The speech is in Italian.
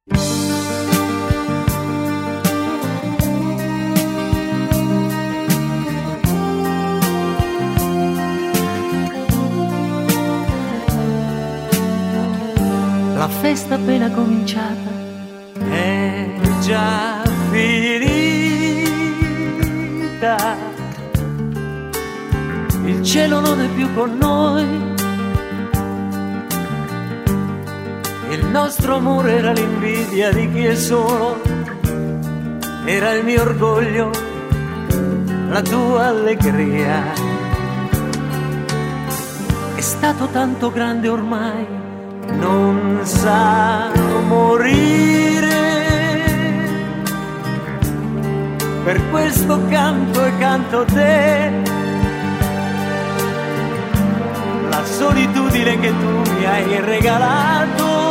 La festa appena cominciata è già finita, il cielo non è più con noi, il nostro amore era l'invidia di chi è solo, era il mio orgoglio, la tua allegria. È stato tanto grande ormai, non sa morire, per questo canto e canto te, la solitudine che tu mi hai regalato